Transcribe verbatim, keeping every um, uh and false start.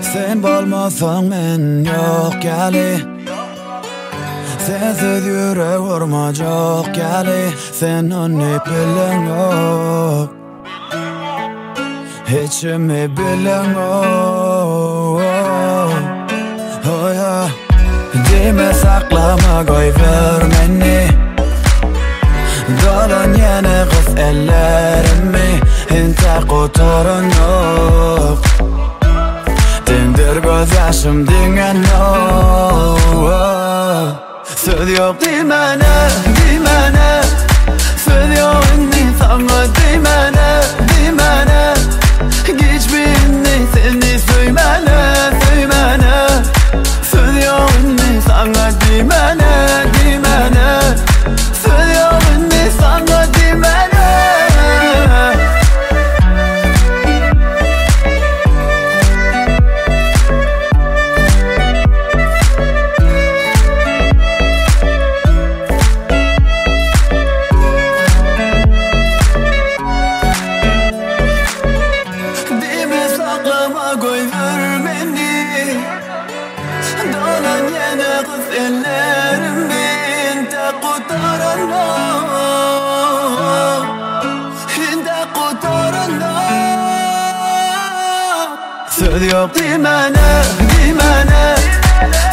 Sen bolmasaň men yok gali. Sensiz yürek vurmajak gali. Sen onu bilen yok. Hiçimi bilen yok. Oh ya. Dime saklama koy ver meni. Dolan yana kız ellerimi. Inte kotorun yok. Dindir göz yaşım dingen yok. Söz yok dimene, dimene. Söz yok inni sana dimene, dimene. Geç birini seni söymene, söymene. Söz yok inni sana dimene, dimene. Söz yok inni sana dimene. Söz yok dimene, dimene.